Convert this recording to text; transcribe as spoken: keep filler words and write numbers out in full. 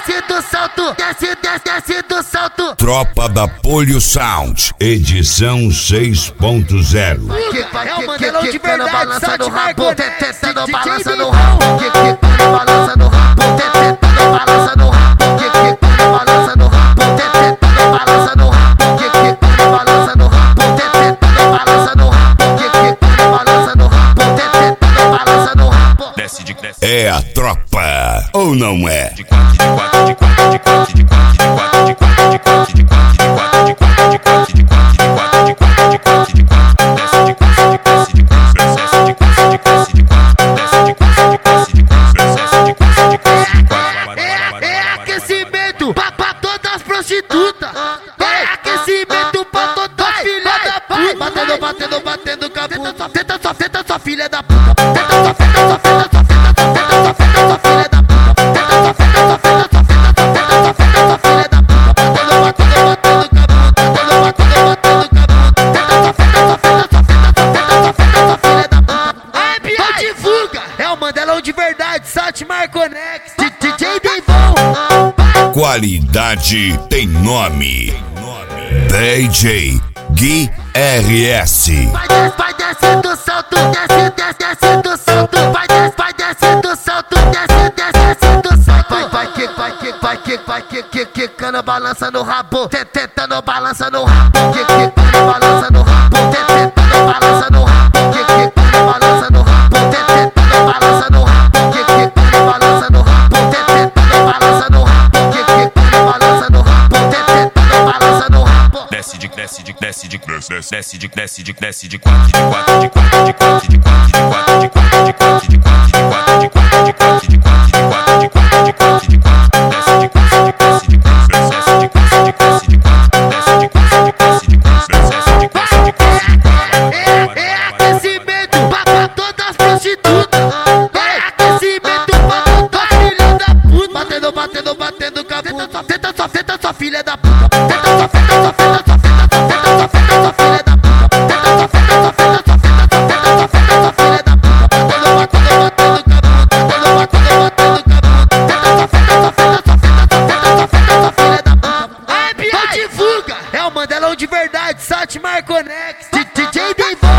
desce do salto, desce, desce, desce do salto. Tropa da Polio Sound, edição seis ponto zero. É o Mandelão de verdade, Sete Marco, tentando balança no rabo, tentando balança no rabo, tentando balança no rabo, tentando balança no rabo, tentando balança no rabo, tentando balança no rabo, tentando balança no rabo, tentando balança no rabo, tentando balança no rabo. Desce de desce. É a tropa, ou não é? De quatro, de quatro, de quatro, de quatro, de quatro, de quatro, de quatro, de quatro, de quatro, de quatro, de quatro, de quatro, de quatro, de quatro, de quatro, de quatro. Desce de quatro, de quatro, de quatro, desce de quatro, de quatro, de quatro, desce de quatro, de quatro, de quatro, desce de quatro, de quatro, de quatro. É aquecimento pra, pra todas as prostitutas. É aquecimento pra todas as filhas da puta. Batendo, batendo, batendo com a bunda. Tenta só, tenta só, filha da puta. Tenta só, tenta só, tenta só, tenta só, tenta só, filha da puta. Tenta só, tenta só, tenta só, tenta só, tenta só, filha da puta. Batendo, batendo, batendo com a bunda. Batendo, batendo, batendo com a bunda. Tenta só, tenta só, tenta só, tenta só, tenta só, tenta só, filha da puta. Ai, Bia, divulga. É o Mandelão de verdade, Sete Marconex, D J Deivão. Qualidade tem nome. D J Gui R S. Vai desce, vai desce do salto, desce, desce, desce do salto. Vai desce, vai desce do salto, desce, desce, desce do salto. Vai, vai, que, vai, que, vai, que, vai, que, que, quicando balança no rabo, tentando balança no rabo, que, quicando balança no rabo, tentando balança no rabo, que, quicando balança no rabo, tentando balança no rabo, que, quicando balança no rabo, tentando balança no rabo, que, quicando balança no rabo, tentando balança no rabo. Desce de desce de desce de desce de desce de desce de quatro, de quatro, de quatro, de quatro, de quatro, de quatro, de quatro, de quatro, de quatro, de quatro, de quatro, de quatro, de quatro, de quatro, de quatro, de quatro. Desce de quatro, de quatro, de quatro, desce de quatro, de quatro, de quatro, desce de quatro, de quatro, de quatro, desce de quatro, de quatro, de quatro. É aquecimento pra, pra todas as prostitutas. É aquecimento pra todas as filhas da puta. Batendo, batendo, batendo com a bunda. Tenta só, tenta só, filha da puta. Tenta só, tenta só, tenta só, tenta só, tenta só, tenta só, filha da puta. Tenta só, tenta só, tenta só, tenta só, tenta só, tenta só, filha da puta. Batendo, batendo, batendo com a bunda. Batendo, batendo, batendo com a bunda. Tenta só, tenta só, tenta só, tenta só, tenta só, tenta só, filha da puta. Ai, Bia, divulga. É o Mandelão de verdade, Sete Marconex, D J Deivão.